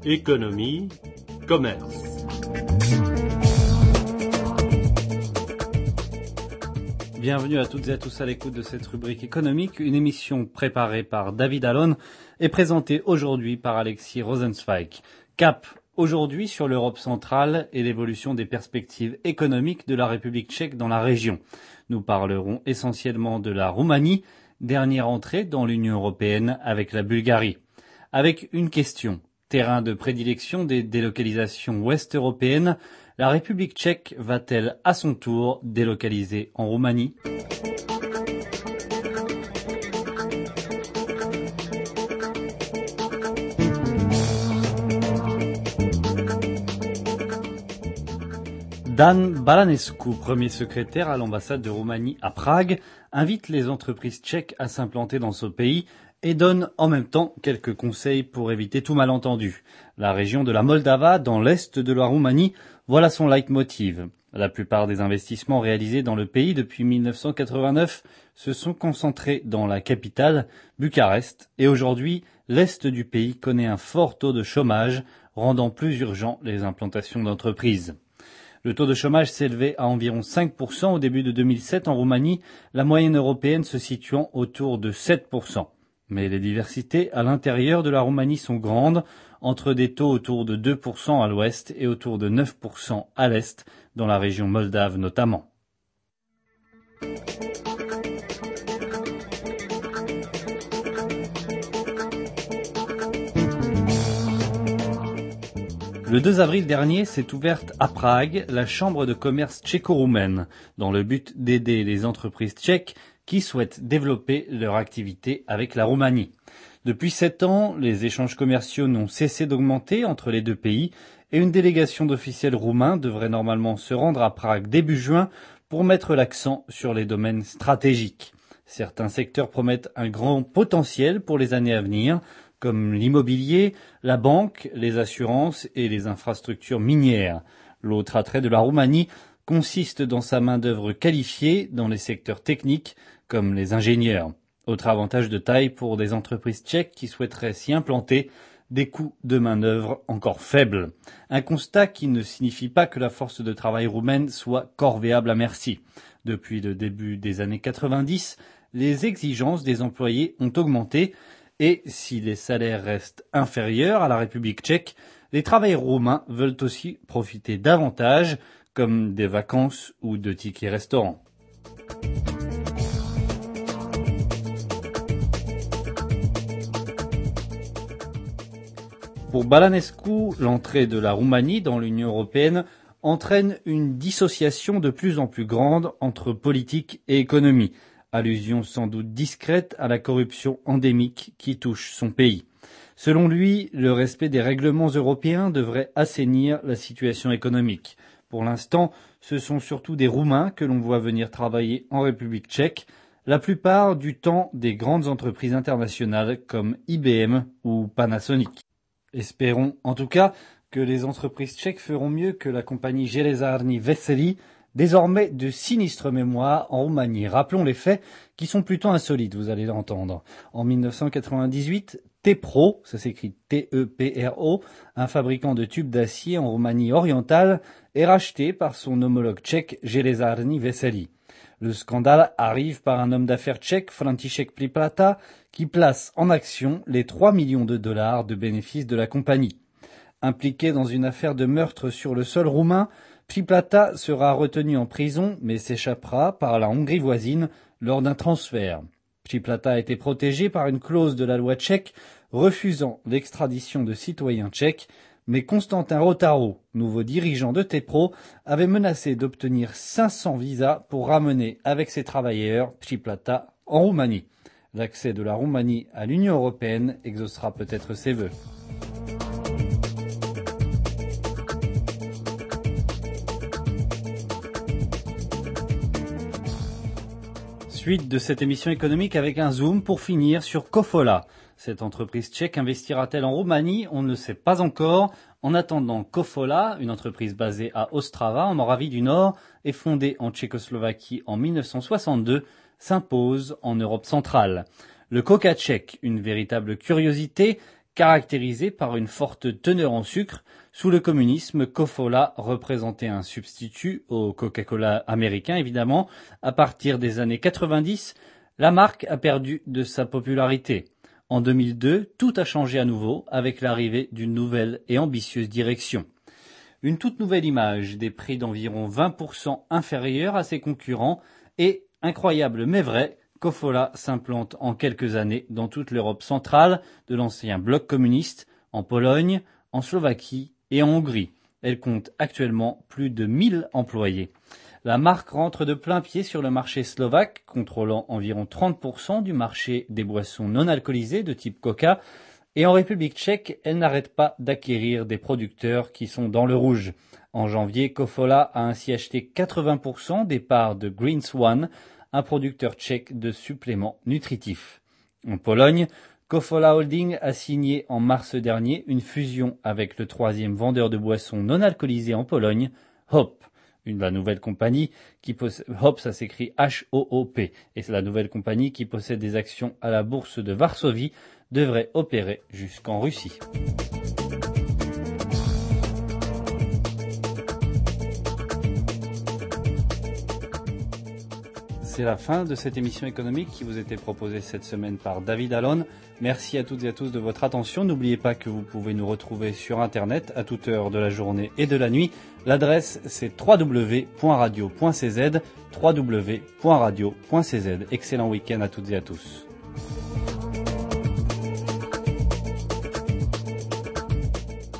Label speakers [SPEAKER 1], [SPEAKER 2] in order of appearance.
[SPEAKER 1] Économie, commerce.
[SPEAKER 2] Bienvenue à toutes et à tous à l'écoute de cette rubrique économique, une émission préparée par David Allon et présentée aujourd'hui par Alexis Rosenzweig. Cap aujourd'hui sur l'Europe centrale et l'évolution des perspectives économiques de la République tchèque dans la région. Nous parlerons essentiellement de la Roumanie, dernière entrée dans l'Union européenne avec la Bulgarie. Avec une question, terrain de prédilection des délocalisations ouest-européennes, la République tchèque va-t-elle à son tour délocaliser en Roumanie ? Dan Balanescu, premier secrétaire à l'ambassade de Roumanie à Prague, invite les entreprises tchèques à s'implanter dans ce pays et donne en même temps quelques conseils pour éviter tout malentendu. La région de la Moldava, dans l'est de la Roumanie, voilà son leitmotiv. La plupart des investissements réalisés dans le pays depuis 1989 se sont concentrés dans la capitale, Bucarest, et aujourd'hui, l'est du pays connaît un fort taux de chômage, rendant plus urgent les implantations d'entreprises. Le taux de chômage s'élevait à environ 5% au début de 2007 en Roumanie, la moyenne européenne se situant autour de 7%. Mais les diversités à l'intérieur de la Roumanie sont grandes, entre des taux autour de 2% à l'ouest et autour de 9% à l'est, dans la région moldave notamment. Le 2 avril dernier s'est ouverte à Prague la chambre de commerce tchéco-roumaine, dans le but d'aider les entreprises tchèques qui souhaitent développer leur activité avec la Roumanie. Depuis 7 ans, les échanges commerciaux n'ont cessé d'augmenter entre les deux pays et une délégation d'officiels roumains devrait normalement se rendre à Prague début juin pour mettre l'accent sur les domaines stratégiques. Certains secteurs promettent un grand potentiel pour les années à venir, comme l'immobilier, la banque, les assurances et les infrastructures minières. L'autre attrait de la Roumanie consiste dans sa main-d'œuvre qualifiée dans les secteurs techniques, comme les ingénieurs. Autre avantage de taille pour des entreprises tchèques qui souhaiteraient s'y implanter, des coûts de main-d'œuvre encore faibles. Un constat qui ne signifie pas que la force de travail roumaine soit corvéable à merci. Depuis le début des années 90, les exigences des employés ont augmenté et si les salaires restent inférieurs à la République tchèque, les travailleurs roumains veulent aussi profiter davantage, comme des vacances ou de tickets restaurants. Pour Balanescu, l'entrée de la Roumanie dans l'Union européenne entraîne une dissociation de plus en plus grande entre politique et économie, allusion sans doute discrète à la corruption endémique qui touche son pays. Selon lui, le respect des règlements européens devrait assainir la situation économique. Pour l'instant, ce sont surtout des Roumains que l'on voit venir travailler en République tchèque, la plupart du temps des grandes entreprises internationales comme IBM ou Panasonic. Espérons en tout cas que les entreprises tchèques feront mieux que la compagnie Železárny Veselí, désormais de sinistre mémoire en Roumanie. Rappelons les faits qui sont plutôt insolites, vous allez l'entendre. En 1998, Tepro, ça s'écrit T-E-P-R-O, un fabricant de tubes d'acier en Roumanie orientale, est racheté par son homologue tchèque Železárny Veselí. Le scandale arrive par un homme d'affaires tchèque, František Pliplata, qui place en action les 3 millions de dollars de bénéfices de la compagnie. Impliqué dans une affaire de meurtre sur le sol roumain, Pliplata sera retenu en prison mais s'échappera par la Hongrie voisine lors d'un transfert. Pliplata a été protégé par une clause de la loi tchèque refusant l'extradition de citoyens tchèques, mais Constantin Rotaro, nouveau dirigeant de Tepro, avait menacé d'obtenir 500 visas pour ramener avec ses travailleurs Pliplata en Roumanie. L'accès de la Roumanie à l'Union européenne exaucera peut-être ses vœux. Suite de cette émission économique avec un zoom pour finir sur Kofola. Cette entreprise tchèque investira-t-elle en Roumanie ? On ne le sait pas encore. En attendant, Kofola, une entreprise basée à Ostrava, en Moravie du Nord, et fondée en Tchécoslovaquie en 1962, s'impose en Europe centrale. Le coca tchèque, une véritable curiosité, caractérisée par une forte teneur en sucre. Sous le communisme, Kofola représentait un substitut au Coca-Cola américain, évidemment. À partir des années 90, la marque a perdu de sa popularité. En 2002, tout a changé à nouveau avec l'arrivée d'une nouvelle et ambitieuse direction. Une toute nouvelle image, des prix d'environ 20% inférieurs à ses concurrents et, incroyable mais vrai, Kofola s'implante en quelques années dans toute l'Europe centrale, de l'ancien bloc communiste, en Pologne, en Slovaquie et en Hongrie. Elle compte actuellement plus de 1000 employés. La marque rentre de plein pied sur le marché slovaque, contrôlant environ 30% du marché des boissons non alcoolisées de type Coca. Et en République tchèque, elle n'arrête pas d'acquérir des producteurs qui sont dans le rouge. En janvier, Kofola a ainsi acheté 80% des parts de Green Swan, un producteur tchèque de suppléments nutritifs. En Pologne, Kofola Holding a signé en mars dernier une fusion avec le troisième vendeur de boissons non alcoolisées en Pologne, Hop. La nouvelle compagnie qui possède, Hop, ça s'écrit H-O-O-P, et c'est la nouvelle compagnie qui possède des actions à la bourse de Varsovie, devrait opérer jusqu'en Russie. C'est la fin de cette émission économique qui vous était proposée cette semaine par David Allon. Merci à toutes et à tous de votre attention. N'oubliez pas que vous pouvez nous retrouver sur Internet à toute heure de la journée et de la nuit. L'adresse c'est www.radio.cz, www.radio.cz. Excellent week-end à toutes et à tous.